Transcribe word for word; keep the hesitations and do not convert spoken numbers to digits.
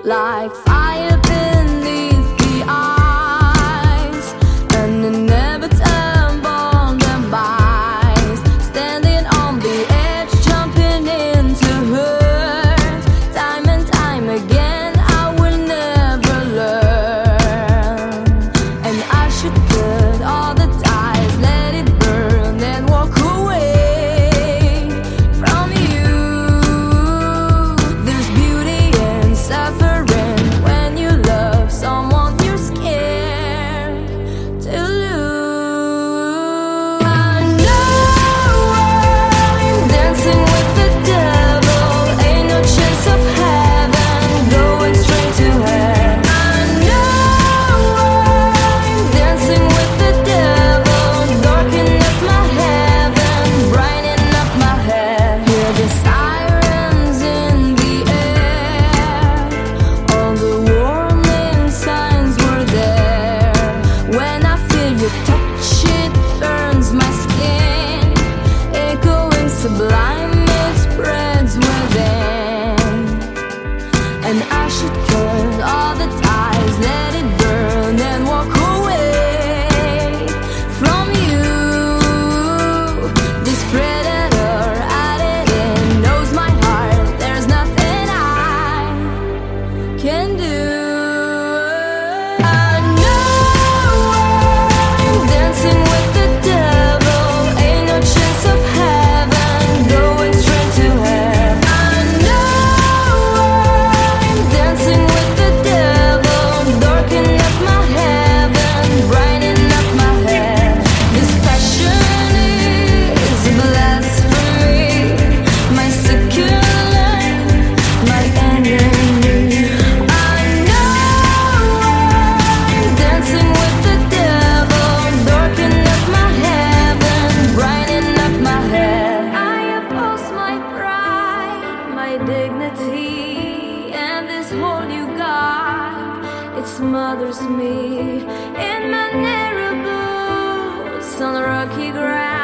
like fire beneath the eyes, an inevitable demise, standing on the edge, jumping into hurt. Time and time again, I will never learn, and I should cut all the ties, let it burn, and walk away from you. There's beauty in suffering when you love someone you're scared to lose. I know I'm dancing with the devil, ain't no chance of heaven, going straight to hell. I know I'm dancing with the devil, darkening up my heaven, brightening up my head. Hear the sirens in the air, all the warning signs were there. When I feel your touch, it burns my skin, echoing sublime, it spreads within. And I should cut all the ties, let it burn, and walk away from you. This predator at it in knows my heart, there's nothing I can do. I know I'm dancing with the devil, ain't no chance of heaven, going straight to hell. I know I'm dancing with the devil, darkening up my heaven, brightening up my head. This passion is a blasphemy, my secular, my enemy. I know I'm dancing with the devil, darkening up my heaven, brightening up my head. I oppose my pride, my dignity, and this whole new God, it smothers me in my narrow boots on rocky ground.